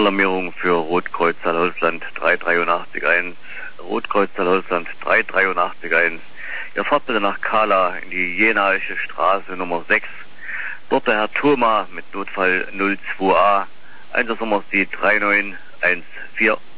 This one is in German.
Notalarmierung für Rotkreuz Saarholzland 38381. Rotkreuz Saarholzland 38381. Ihr fahrt bitte nach Kala in die Jenaische Straße Nummer 6. Dort der Herr Thoma mit Notfall 02a. Einsatznummer ist die 3914.